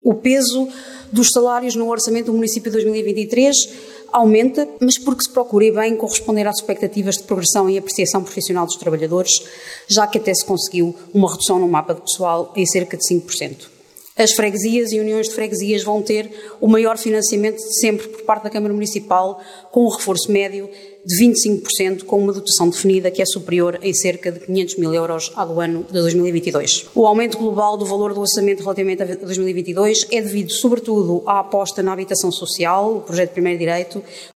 O peso dos salários no orçamento do município de 2023 aumenta, mas porque se procura e bem corresponder às expectativas de progressão e apreciação profissional dos trabalhadores, já que até se conseguiu uma redução no mapa de pessoal em cerca de 5%. As freguesias e uniões de freguesias vão ter o maior financiamento de sempre por parte da Câmara Municipal, com um reforço médio de 25%, com uma dotação definida que é superior em cerca de 500 mil euros ao do ano de 2022. O aumento global do valor do orçamento relativamente a 2022 é devido, sobretudo, à aposta na habitação social, o projeto de primeiro direito,